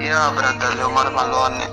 Brother Leomar Malone,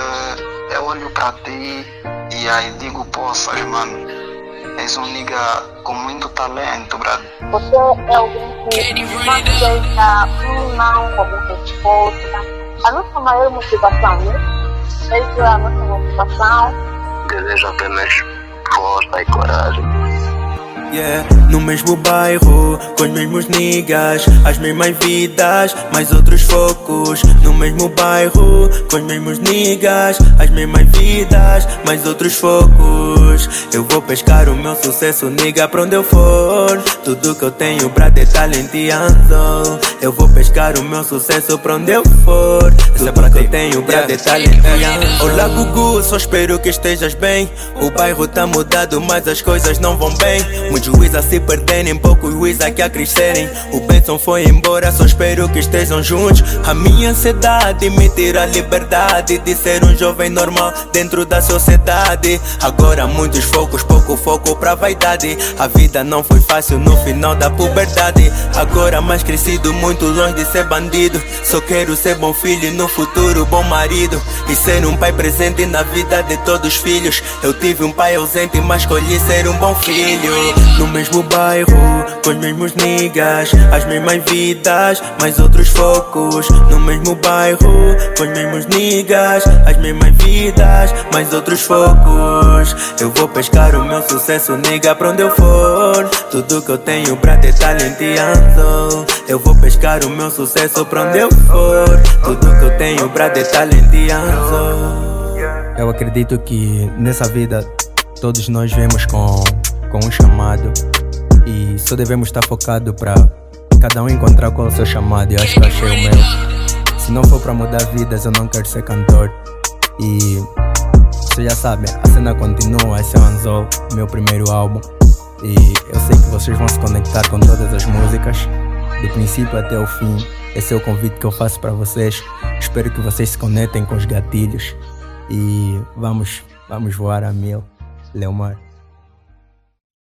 eu olho pra ti e aí digo, poças, mano, és um nigga com muito talento, brother. Você é alguém que não aceita um não como resposta. A nossa maior motivação, né? Essa é a nossa motivação. Desejo apenas força e coragem. Yeah, no mesmo bairro, com os mesmos niggas, as mesmas vidas, mais outros focos. No mesmo bairro, com os mesmos niggas, as mesmas vidas, mais outros focos. Eu vou pescar o meu sucesso, nigga, pra onde eu for. Tudo que eu tenho pra ter talento e hands-on. Eu vou pescar o meu sucesso pra onde eu for. Tudo que eu tenho pra ter talento e hands-on. Olá Gugu, só espero que estejas bem. O bairro tá mudado, mas as coisas não vão bem. Muitos juízes a se perderem, poucos juízes aqui a crescerem. O Benson foi embora, só espero que estejam juntos. A minha ansiedade me tira a liberdade de ser um jovem normal dentro da sociedade. Agora muitos focos, pouco foco pra vaidade. A vida não foi fácil no final da puberdade. Agora mais crescido, muito longe de ser bandido. Só quero ser bom filho e no futuro bom marido. E ser um pai presente na vida de todos os filhos. Eu tive um pai ausente, mas escolhi ser um bom filho. No mesmo bairro, com os mesmos niggas, as mesmas vidas, mais outros focos. No mesmo bairro, com os mesmos niggas, as mesmas vidas, mais outros focos. Eu vou pescar o meu sucesso, nigga, pra onde eu for. Tudo que eu tenho pra ter talento e hands-on. Eu vou pescar o meu sucesso pra onde eu for. Tudo que eu tenho pra ter talento e hands-on. Eu acredito que nessa vida todos nós vemos com um chamado e só devemos estar focados para cada um encontrar qual é o seu chamado. Eu acho que eu achei o meu. Se não for para mudar vidas, eu não quero ser cantor. E você já sabe, a cena continua. Esse é o Anzol, meu primeiro álbum, e eu sei que vocês vão se conectar com todas as músicas do princípio até o fim. Esse é o convite que eu faço para vocês. Espero que vocês se conectem com os gatilhos e vamos voar a mil. Leomar.